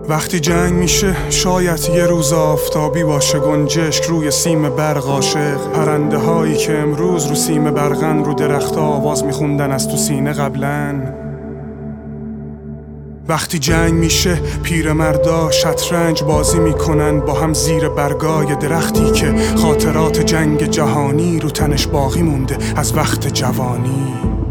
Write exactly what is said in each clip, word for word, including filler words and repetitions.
وقتی جنگ میشه شاید یه روز آفتابی باشه، گنجشک روی سیم برق عاشق، پرنده هایی که امروز رو سیم برقن رو درخت آواز میخوندن از تو سینه قبلن. وقتی جنگ میشه پیرمردا شطرنج بازی میکنن با هم زیر برگای درختی که خاطرات جنگ جهانی رو تنش باقی مونده از وقت جوانی.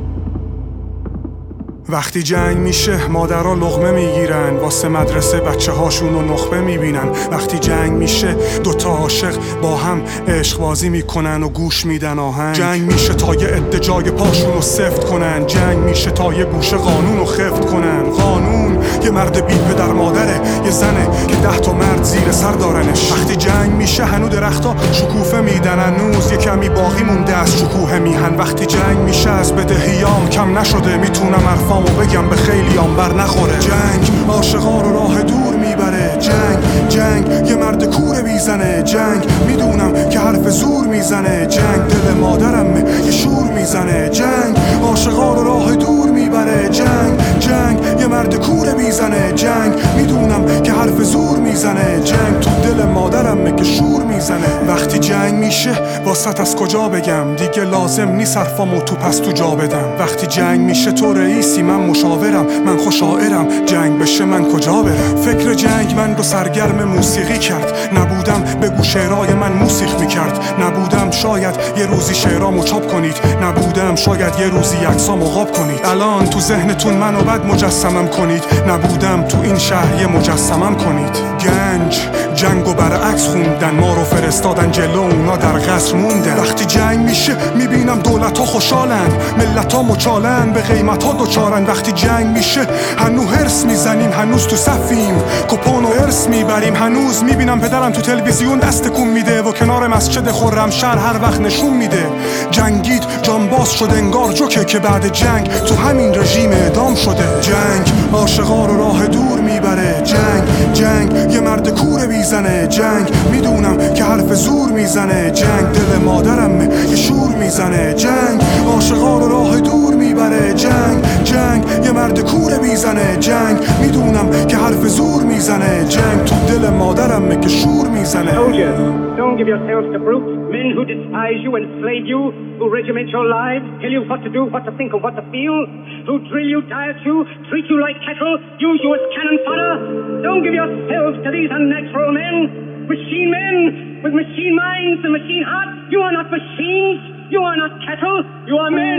وقتی جنگ میشه مادرها لقمه میگیرن واسه مدرسه بچه هاشون رو نخبه میبینن. وقتی جنگ میشه دوتا عاشق با هم عشق بازی میکنن و گوش میدن آهنگ. جنگ میشه تا یه عده جای پاشون رو سفت کنن. جنگ میشه تا یه گوشه قانون رو خفت کنن. قانون یه مرد بی پدر مادره، یه زنه که ده تا مرد زیر سر دارنش. وقتی جنگ میشه هنو درختا شکوفه میدن، هنوز یه کمی باقی مونده از شکوه میهن. وقتی جنگ میشه از بدهیام کم نشده، میتونم حرفامو بگم به خیلی آن بر نخوره. جنگ عاشقا رو راه دور میبره. جنگ جنگ یه مرد کوره بیزنه. جنگ میدونم که حرف زور میزنه. جنگ دل مادرمه یه شور میزنه. جنگ عاشقا رو راه دور میبره. جنگ جنگ یه مرد کوره بیزنه. جنگ میدونم که حرف زور میزنه. جنگ تو دل مادرمه که شور میزنه. وقتی جنگ میشه واسط از کجا بگم، دیگه لازم نیست حرفامو تو پس تو جا بدم. وقتی جنگ میشه تو رئیسی من مشاورم، من خوشاعرم، جنگ بشه من کجا برم. فکر جنگ من رو سرگرم موسیقی کرد، نبودم بگو شعرهای من موسیقی میکرد. نبودم شاید یه روزی شعرامو چاپ کنید، نبودم شاید یه روزی عکسامو قاب کنید. الان تو ذهنتون منو بد مجسمم کنید، نبودم تو این شهر یه مجسمم کنید. گنج جنگو برعکس خوندن، ما رو فرستادن جلو اونا در قصر موندن. وقتی جنگ میشه میبینم دولت ها خوشحالن، ملت ها مچالن، به قیمت ها دوچارن. وقتی جنگ میشه هنو هرس میزنیم، هنوز تو صفیم کپون و ارس میبریم. هنوز میبینم پدرم تو تلویزیون دست کن میده و کنار مسجد خرمشهر هر وقت نشون میده. جنگید جانباز شده انگار جوکه که بعد جنگ تو همین رژیم اعدام شده. جنگ عاشقا رو راه دور میبره. جنگ جنگ یه مرد کوره بیزنه. جنگ میدونم که حرف زور میزنه. جنگ دل مادرمه یه شور میزنه. جنگ عاشقا رو راه دور میبره. جنگ جنگ یه مرد کوره بیزنه. جنگ میدونم که حرف زور میزنه. جنگ تو دل مادرمه که شور میزنه. Soldiers, don't give yourselves to brutes, men who despise you, enslave you, who regiment your lives, tell you what to do, what to think, and what to feel, who drill you, diet you, treat you like cattle, use you as cannon fodder. Don't give yourselves to these unnatural men, machine men with machine minds and machine hearts. You are not machines. You are not cattle, you are men.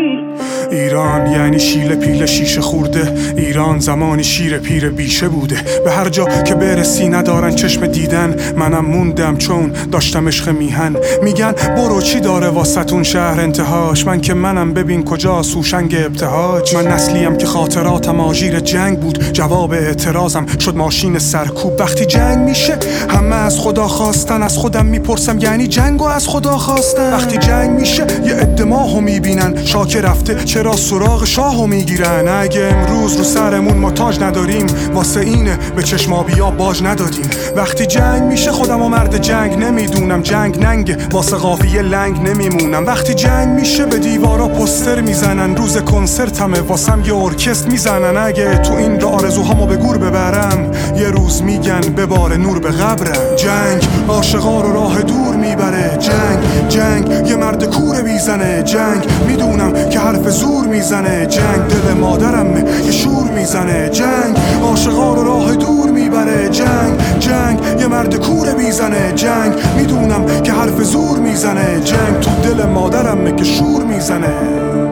ایران یعنی شیل پیل شیشه خورده. ایران زمانی شیر پیر بیشه بوده. به هر جا که برسی ندارن چشم دیدن. منم موندم چون داشتم عشق میهن. میگن برو چی داره واسطون شهر انتهاش، من که منم ببین کجا سوشنگ ابتهاج. من نسلیم که خاطراتم آژیر جنگ بود، جواب اعتراضم شد ماشین سرکوب. وقتی جنگ میشه همه از خدا خواستن، از خودم میپرسم یعنی جنگو از خدا خواستن. وقتی جنگ میشه یه عده ماهو میبینن، شاک رفته چرا سراغ شاهو میگیرن. اگه امروز رو سرمون ما تاج نداریم، واسه اینه به چشمابیا باج ندادیم. وقتی جنگ میشه خودم و مرد جنگ نمیدونم، جنگ ننگه واسه قافیه لنگ نمیمونم. وقتی جنگ میشه به دیوارا پوستر میزنن، روز کنسرتمه واسم یه ارکستر میزنن. اگه تو این را آرزوهامو به گور ببرم، یه روز میگن ببار نور به قبرم. جنگ عاشقا رو راه دور میبره. جنگ جنگ یه مرد کوره بیزنه. جنگ میدونم که حرف زور میزنه. جنگ دل مادرمه یه شور میزنه. جنگ عاشقا رو راه دور میبره. جنگ جنگ یه مرد کوره بیزنه. جنگ میدونم که حرف زور میزنه. جنگ تو دل مادرمه که شور میزنه.